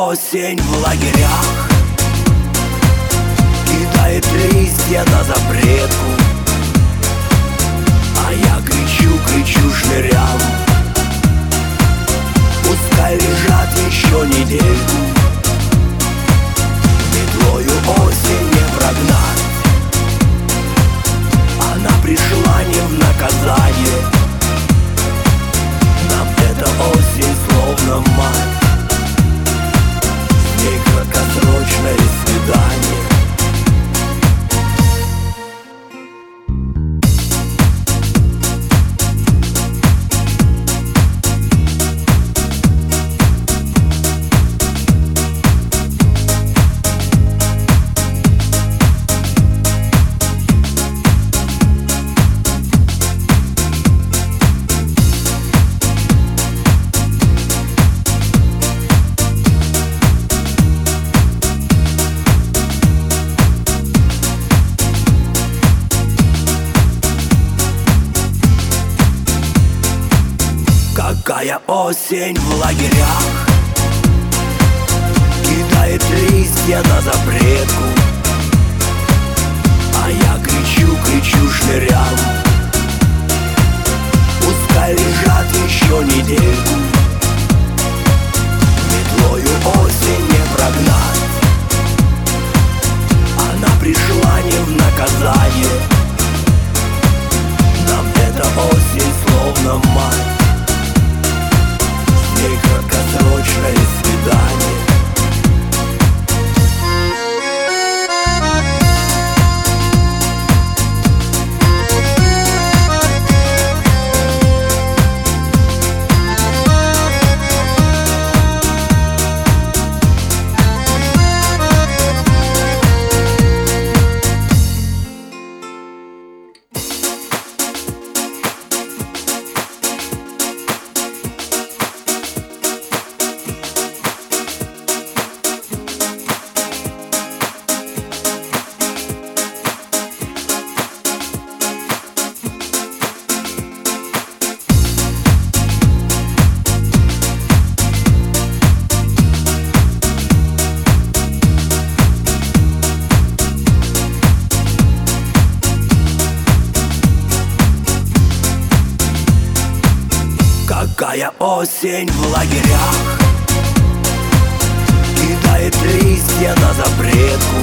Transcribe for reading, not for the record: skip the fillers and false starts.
осень в лагерях кидает листья на запретку, а я кричу шнырям: пускай лежат еще недельку. Метлою осень не прогнать, она пришла не в наказание. Нам эта осень словно мать, с ней краткосрочное свидание. Какая осень в лагерях кидает листья на запретку, а я кричу шнырям: пускай лежат еще недельку. Метлою осень не прогнать, она пришла не в наказание. Нам эта осень словно мать, с ней краткосрочное свидание. Какая осень в лагерях кидает листья на запретку,